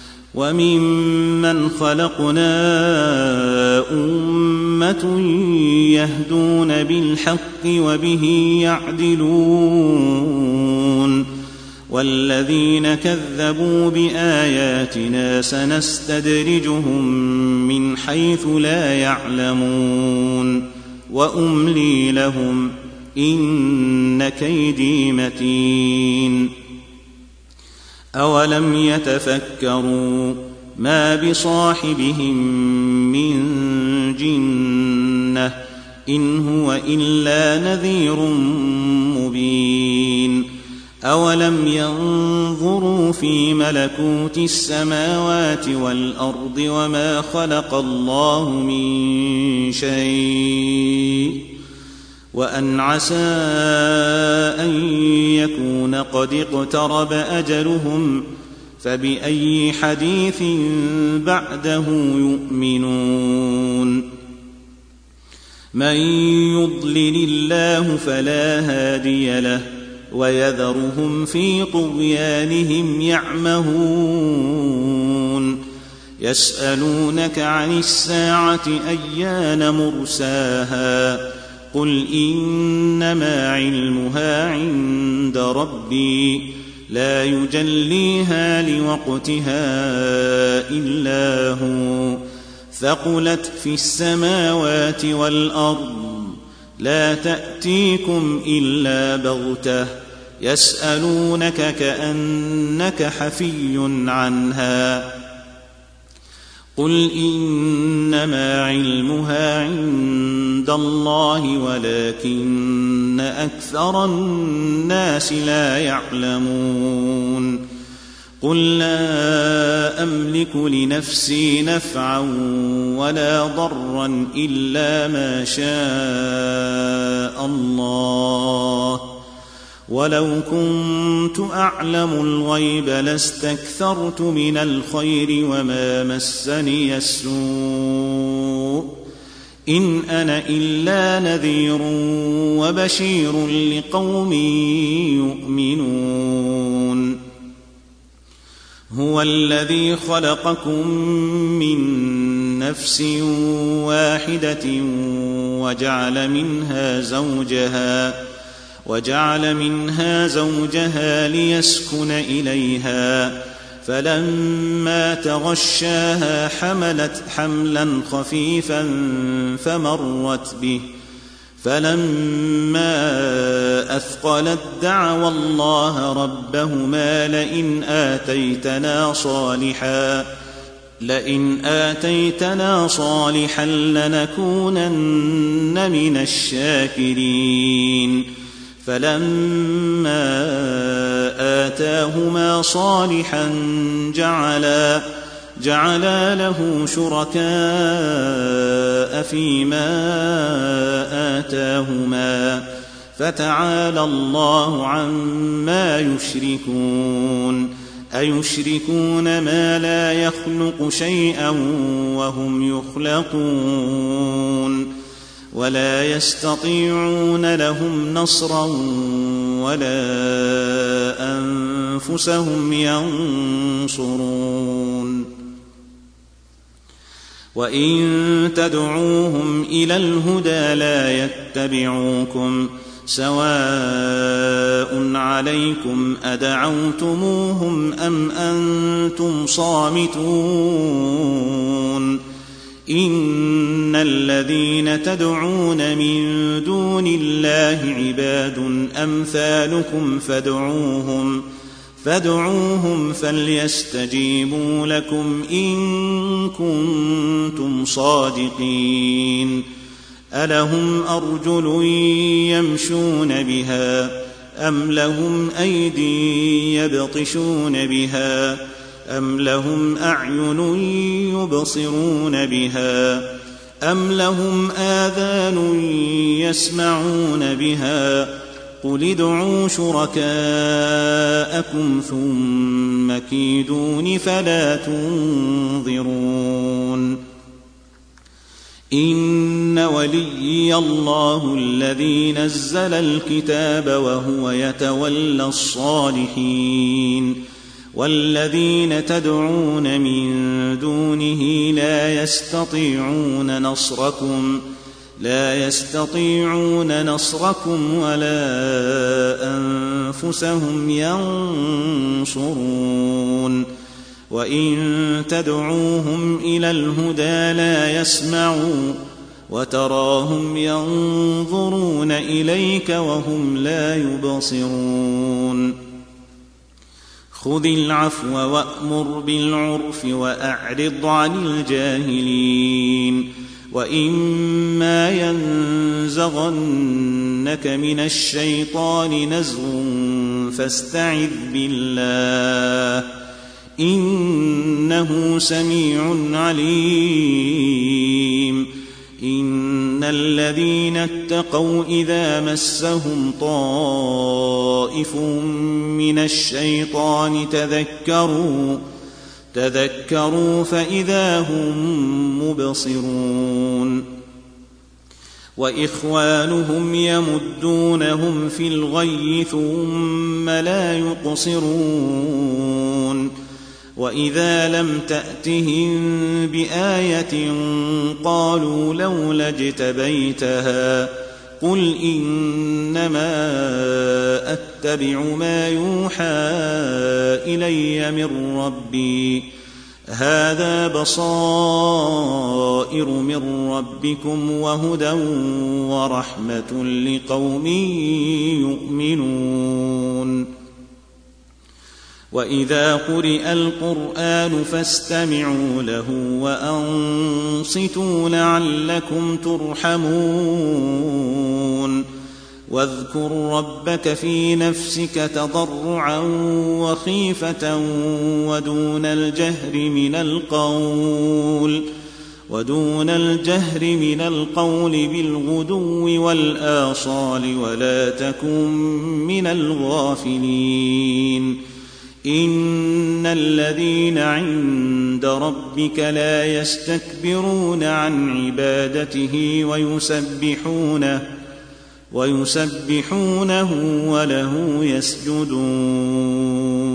وممن خلقنا أمة يهدون بالحق وبه يعدلون والذين كذبوا بآياتنا سنستدرجهم من حيث لا يعلمون وأملي لهم إن كيدي متين. أولم يتفكروا ما بصاحبهم من جنة إن هو إلا نذير مبين. أولم ينظروا في ملكوت السماوات والأرض وما خلق الله من شيء وأن عسى أن يكون قد اقترب أجلهم فبأي حديث بعده يؤمنون. من يضلل الله فلا هادي له ويذرهم في طغيانهم يعمهون. يسألونك عن الساعة أيان مرساها قل إنما علمها عند ربي لا يجليها لوقتها إلا هو ثقلت في السماوات والأرض لا تأتيكم إلا بغتة يسألونك كأنك حفي عنها قل إنما علمها عند الله ولكن أكثر الناس لا يعلمون قل لا أملك لنفسي نفعا ولا ضرا إلا ما شاء الله ولو كنت أعلم الغيب لاستكثرت من الخير وما مسني السوء إن أنا إلا نذير وبشير لقوم يؤمنون هو الذي خلقكم من نفس واحدة وجعل منها زوجها ليسكن إليها فلما تغشاها حملت حملا خفيفا فمرت به فلما أثقلت دعوا الله ربهما لئن آتيتنا صالحا لنكونن من الشاكرين فلما آتاهما صالحا جعلا له شركاء فيما آتاهما فتعالى الله عما يشركون أيشركون ما لا يخلق شيئا وهم يخلقون ولا يستطيعون لهم نصرا ولا أنفسهم ينصرون وإن تدعوهم إلى الهدى لا يتبعوكم سواء عليكم أدعوتموهم أم أنتم صامتون إن الذين تدعون من دون الله عباد أمثالكم فادعوهم فليستجيبوا لكم إن كنتم صادقين ألهم أرجل يمشون بها أم لهم أيدي يبطشون بها أم لهم أعين يبصرون بها أم لهم آذان يسمعون بها قل ادعوا شركاءكم ثم كيدون فلا تنظرون إن وليي الله الذي نزل الكتاب وهو يتولى الصالحين والذين تدعون من دونه لا يستطيعون نصركم ولا أنفسهم ينصرون وإن تدعوهم إلى الهدى لا يسمعوا وتراهم ينظرون إليك وهم لا يبصرون خذ العفو وأمر بالعرف وأعرض عن الجاهلين وإما ينزغنك من الشيطان نزغ فاستعذ بالله إنه سميع عليم إن الذين اتقوا إذا مسهم طائف من الشيطان تذكروا فإذا هم مبصرون وإخوانهم يمدونهم في الغي ثم لا يقصرون وإذا لم تأتهم بآية قالوا لولا اجتبيتها قل إنما أتبع ما يوحى إلي من ربي هذا بصائر من ربكم وهدى ورحمة لقوم يؤمنون وإذا قرئ القرآن فاستمعوا له وأنصتوا لعلكم ترحمون واذكر ربك في نفسك تضرعا وخيفة ودون الجهر من القول بالغدو والآصال ولا تكن من الغافلين إن الذين عند ربك لا يستكبرون عن عبادته ويسبحونه وله يسجدون